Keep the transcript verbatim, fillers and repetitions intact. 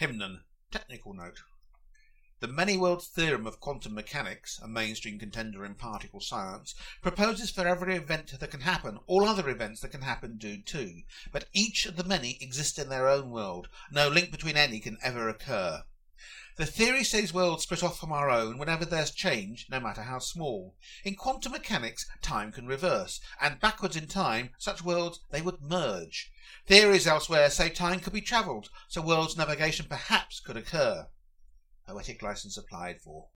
Hymnon. Technical note. The many-worlds theorem of quantum mechanics, a mainstream contender in particle science, proposes for every event that can happen, all other events that can happen do too, but each of the many exist in their own world. No link between any can ever occur. The theory says worlds split off from our own whenever there's change, no matter how small. In quantum mechanics, time can reverse, and backwards in time, such worlds, they would merge. Theories elsewhere say time could be travelled, so worlds navigation perhaps could occur. Poetic license applied for.